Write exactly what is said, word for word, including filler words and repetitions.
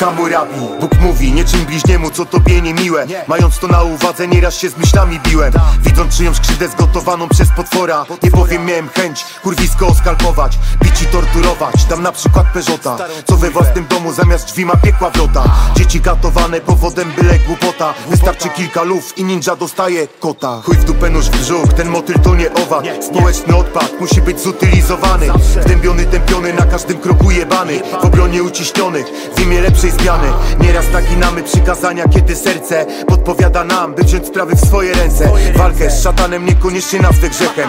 Hammurabi. Bóg mówi, nie czyń bliźniemu, co tobie niemiłe. Mając to na uwadze, nieraz się z myślami biłem. Widząc czyjąś krzywdę zgotowaną przez potwora, nie powiem, miałem chęć kurwisko oskalpować, bić i torturować. Dam na przykład Peugeota, co we własnym domu zamiast drzwi ma piekła wrota. Dzieci katowane powodem byle głupota. Wystarczy kilka luf i ninja dostaje kota. Chuj w dupę, nóż w brzuch, ten motyl to nie owad. Społeczny odpad musi być zutylizowany. Wdębiony, tępiony, na każdym kroku jebany. W obronie uciśnionych, w imię lepszej zmiany. Nieraz naginamy przykazania, kiedy serce podpowiada nam, by wziąć sprawy w swoje ręce. Walkę z szatanem niekoniecznie nazwę grzechem.